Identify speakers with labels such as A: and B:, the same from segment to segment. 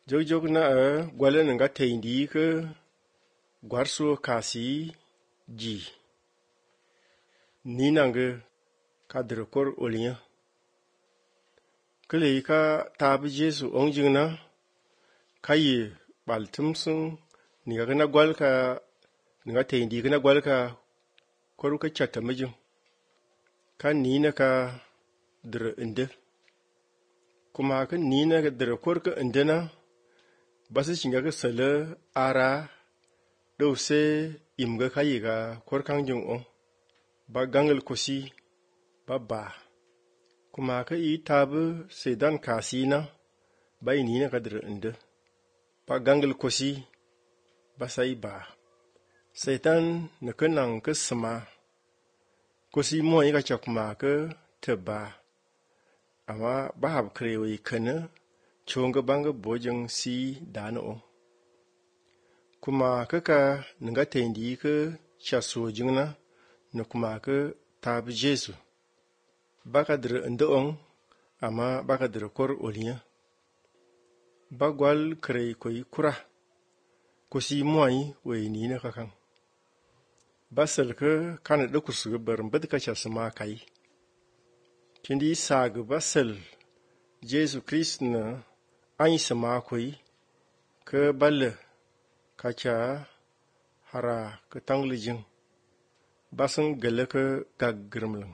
A: Jog na gwala nga teindi ke gwarso kasi ji ni nange kadre kor olinya kele ka tabi Jesu ongjingna kayi baltumsun ni ga na gwal ka nga teindi na gwal ka koru ka chatta mijin kan ni na ka dre inde kuma kan ni na ka dre kor ka inde na basu shinga ka sala ara do se imga kayi ga kor kan jing on ba gangal kosi ba kuma ka yi tabi sedan kasi na bai ni na ka dre inde ba gangal kosi ba sai ba setan na kanan ka sama kosi mo yi ka chakma ka teba amma ba hab krewe kana chonga banga bojang si dana o kuma kaka nga tendi ka chaso jingna na kuma ka tabi Jesu baka dre ndo on amma baka dre kor olinya bagwal kre koi kura kosi moyi we ni na kakan basal ka kana da kusu barin badka chasma kai kindi sag basal Jesu Christ na an sama koi ka balle kacha hara ka tanglijin basan gale ka gaggirmlin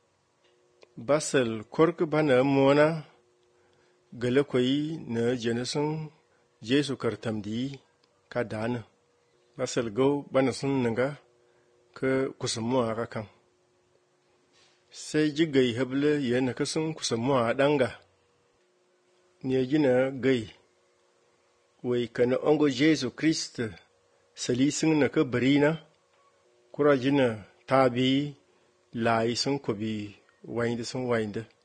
A: basal korka bana mona gale koi na jenisun Jesu kartamdi ka dana basal go bana sun nanga ka kusamuwa ka kan sai jigai hable yana kasun kusamuwa danga ne gina gai wai kana ongo Jesu Christ salisin na ka barina kura jina tabi lai sun kobi wayinde sun wayinde